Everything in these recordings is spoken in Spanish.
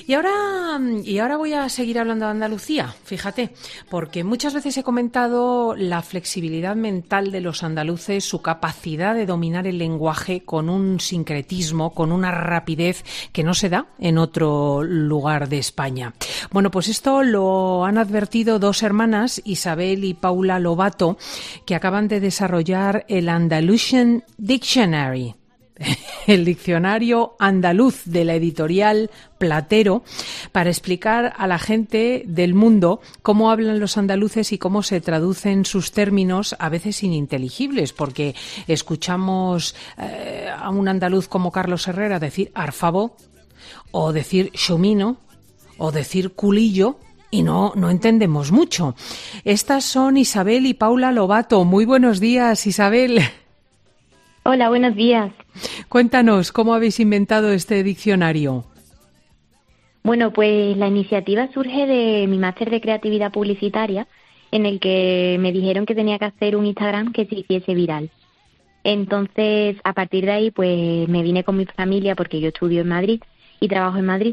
Y ahora voy a seguir hablando de Andalucía, fíjate, porque muchas veces he comentado la flexibilidad mental de los andaluces, su capacidad de dominar el lenguaje con un sincretismo, con una rapidez que no se da en otro lugar de España. Bueno, pues esto lo han advertido dos hermanas, Isabel y Paula Lobato, que acaban de desarrollar el Andalusian Dictionary, el diccionario andaluz de la editorial Platero, para explicar a la gente del mundo cómo hablan los andaluces y cómo se traducen sus términos, a veces ininteligibles, porque escuchamos a un andaluz como Carlos Herrera decir arfabo, o decir xumino, o decir culillo, y no entendemos mucho. Estas son Isabel y Paula Lobato. Muy buenos días, Isabel. Hola, buenos días. Cuéntanos, ¿cómo habéis inventado este diccionario? Bueno, pues la iniciativa surge de mi máster de creatividad publicitaria, en el que me dijeron que tenía que hacer un Instagram que se hiciese viral. Entonces, a partir de ahí, pues me vine con mi familia, porque yo estudio en Madrid y trabajo en Madrid,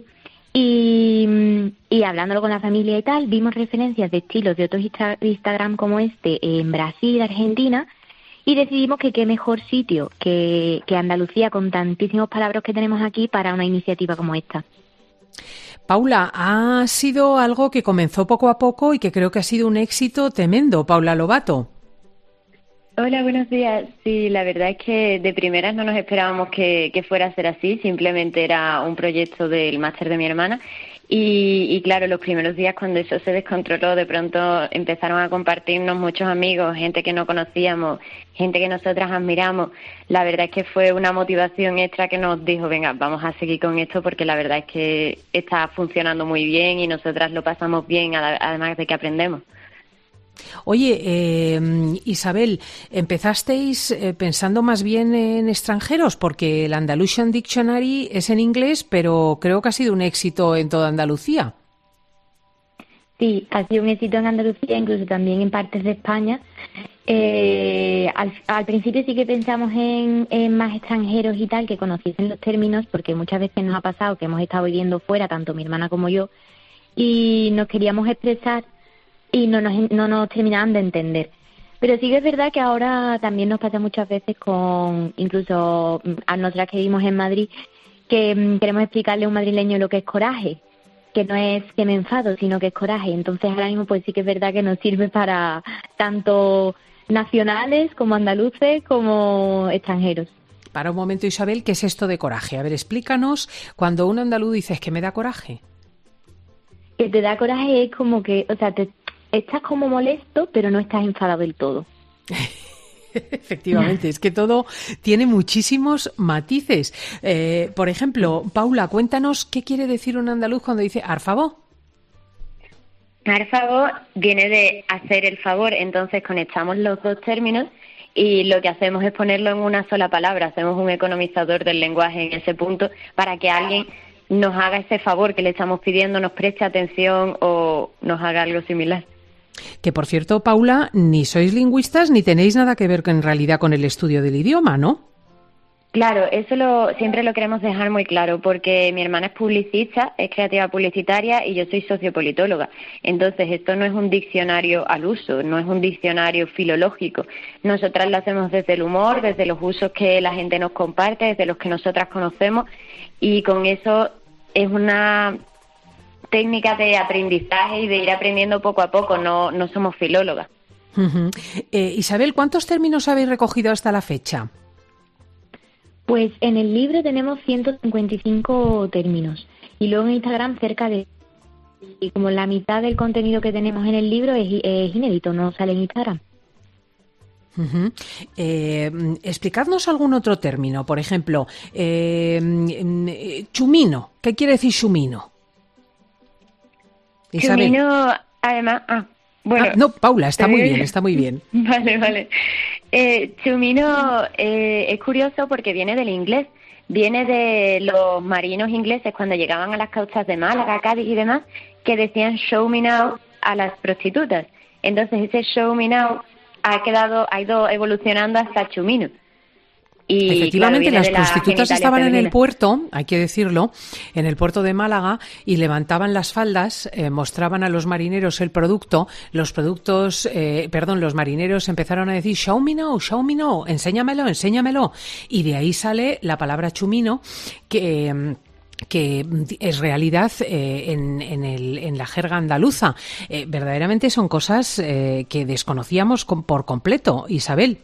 y hablándolo con la familia y tal, vimos referencias de estilos de otros Instagram como este en Brasil, Argentina, y decidimos que qué mejor sitio que Andalucía, con tantísimos palabras que tenemos aquí, para una iniciativa como esta. Paula, ha sido algo que comenzó poco a poco y que creo que ha sido un éxito tremendo. Paula Lobato. Hola, buenos días. Sí, la verdad es que de primeras no nos esperábamos que fuera a ser así, simplemente era un proyecto del máster de mi hermana. Y claro, los primeros días cuando eso se descontroló, de pronto empezaron a compartirnos muchos amigos, gente que no conocíamos, gente que nosotras admiramos. La verdad es que fue una motivación extra que nos dijo, venga, vamos a seguir con esto, porque la verdad es que está funcionando muy bien y nosotras lo pasamos bien, además de que aprendemos. Oye, Isabel, ¿empezasteis pensando más bien en extranjeros? Porque el Andalusian Dictionary es en inglés, pero creo que ha sido un éxito en toda Andalucía. Sí, ha sido un éxito en Andalucía, incluso también en partes de España. Al principio sí que pensamos en más extranjeros y tal, que conociesen los términos, porque muchas veces nos ha pasado que hemos estado viviendo fuera, tanto mi hermana como yo, y nos queríamos expresar y no nos terminaban de entender. Pero sí que es verdad que ahora también nos pasa muchas veces con, incluso a nosotras que vivimos en Madrid, que queremos explicarle a un madrileño lo que es coraje, que no es que me enfado, sino que es coraje. Entonces ahora mismo pues sí que es verdad que nos sirve para tanto nacionales como andaluces como extranjeros. Para un momento, Isabel, ¿qué es esto de coraje? A ver, explícanos, cuando un andaluz dice es que me da coraje. Que te da coraje es como que, o sea, estás como molesto, pero no estás enfadado del todo. Efectivamente, es que todo tiene muchísimos matices. Por ejemplo, Paula, cuéntanos qué quiere decir un andaluz cuando dice arfavo. Arfavo viene de hacer el favor, entonces conectamos los dos términos y lo que hacemos es ponerlo en una sola palabra. Hacemos un economizador del lenguaje en ese punto para que alguien nos haga ese favor que le estamos pidiendo, nos preste atención o nos haga algo similar. Que, por cierto, Paula, ni sois lingüistas ni tenéis nada que ver en realidad con el estudio del idioma, ¿no? Claro, eso siempre lo queremos dejar muy claro, porque mi hermana es publicista, es creativa publicitaria y yo soy sociopolitóloga. Entonces, esto no es un diccionario al uso, no es un diccionario filológico. Nosotras lo hacemos desde el humor, desde los usos que la gente nos comparte, desde los que nosotras conocemos, y con eso es una técnica de aprendizaje y de ir aprendiendo poco a poco, no somos filólogas. Isabel, ¿cuántos términos habéis recogido hasta la fecha? Pues en el libro tenemos 155 términos y luego en Instagram cerca de... Y como la mitad del contenido que tenemos en el libro es inédito, no sale en Instagram. Explicadnos algún otro término, por ejemplo, chumino. ¿Qué quiere decir chumino? Isabel. Chumino, además... Bueno, no, Paula, está muy bien, está muy bien. Vale. Chumino es curioso porque viene del inglés, viene de los marinos ingleses cuando llegaban a las costas de Málaga, Cádiz y demás, que decían show me now a las prostitutas. Entonces ese show me now ha ido evolucionando hasta chumino. Y, efectivamente, claro, las prostitutas estaban femenina. en el puerto, hay que decirlo, en el puerto de Málaga, y levantaban las faldas, mostraban a los marineros el producto, los marineros empezaron a decir show me no, enséñamelo, y de ahí sale la palabra chumino, que es realidad en la jerga andaluza. Verdaderamente son cosas que desconocíamos por completo, Isabel.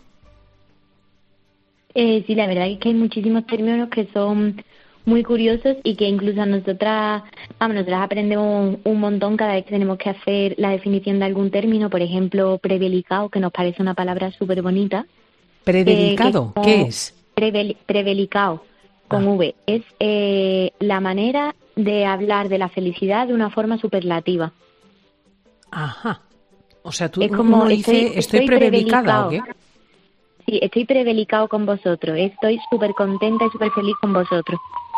Sí, la verdad es que hay muchísimos términos que son muy curiosos y que incluso nosotras aprendemos un montón cada vez que tenemos que hacer la definición de algún término. Por ejemplo, prebelicado, que nos parece una palabra súper bonita. ¿Predelicado? ¿Qué es? Prebelicado, con V. Es la manera de hablar de la felicidad de una forma superlativa. Ajá. O sea, tú es como, dice, estoy prebelicada, ¿o qué? Sí, estoy prebelicado con vosotros. Estoy súper contenta y súper feliz con vosotros.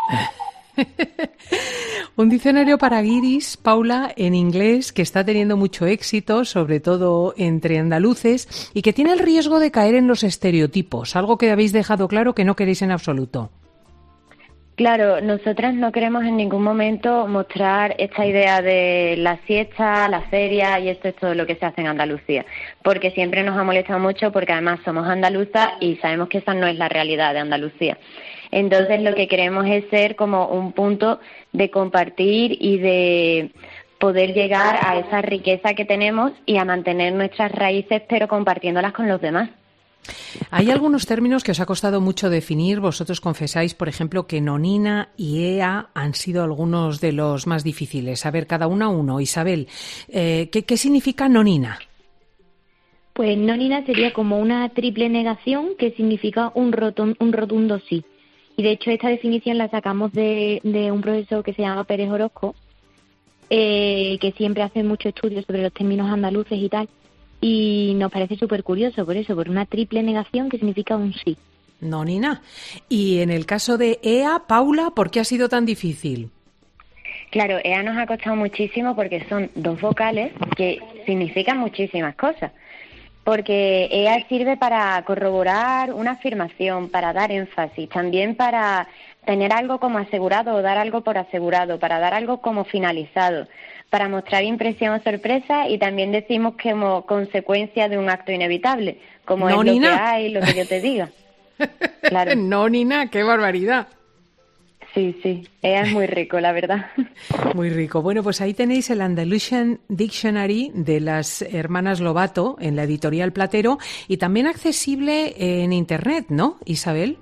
Un diccionario para guiris, Paula, en inglés, que está teniendo mucho éxito, sobre todo entre andaluces, y que tiene el riesgo de caer en los estereotipos, algo que habéis dejado claro que no queréis en absoluto. Claro, nosotras no queremos en ningún momento mostrar esta idea de la siesta, la feria y esto es todo lo que se hace en Andalucía, porque siempre nos ha molestado mucho porque además somos andaluzas y sabemos que esa no es la realidad de Andalucía. Entonces lo que queremos es ser como un punto de compartir y de poder llegar a esa riqueza que tenemos y a mantener nuestras raíces pero compartiéndolas con los demás. Hay algunos términos que os ha costado mucho definir. Vosotros confesáis, por ejemplo, que nonina y ea han sido algunos de los más difíciles. A ver, cada una uno. Isabel, ¿qué significa nonina? Pues nonina sería como una triple negación que significa un rotundo sí. Y de hecho esta definición la sacamos de un profesor que se llama Pérez Orozco, que siempre hace muchos estudios sobre los términos andaluces y tal. Y nos parece súper curioso por una triple negación que significa un sí. Nonina. Y en el caso de ea, Paula, ¿por qué ha sido tan difícil? Claro, ea nos ha costado muchísimo porque son dos vocales que significan muchísimas cosas. Porque ea sirve para corroborar una afirmación, para dar énfasis, también para tener algo como asegurado o dar algo por asegurado, para dar algo como finalizado, para mostrar impresión o sorpresa y también decimos que como consecuencia de un acto inevitable, como es lo que hay, lo que yo te diga. Claro. Nonina, qué barbaridad. Sí, es muy rico, la verdad. Muy rico. Bueno, pues ahí tenéis el Andalusian Dictionary de las hermanas Lobato en la editorial Platero y también accesible en Internet, ¿no, Isabel?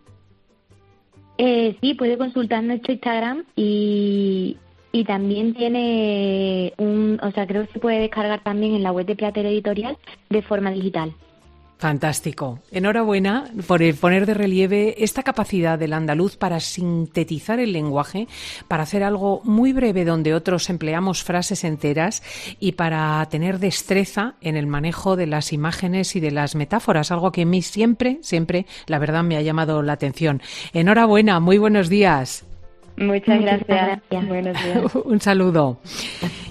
Sí, puede consultar nuestro Instagram y también tiene creo que se puede descargar también en la web de Platero Editorial de forma digital. Fantástico. Enhorabuena por poner de relieve esta capacidad del andaluz para sintetizar el lenguaje, para hacer algo muy breve donde otros empleamos frases enteras y para tener destreza en el manejo de las imágenes y de las metáforas, algo que a mí siempre, la verdad, me ha llamado la atención. Enhorabuena, muy buenos días. Muchas gracias. Buenos días. Un saludo.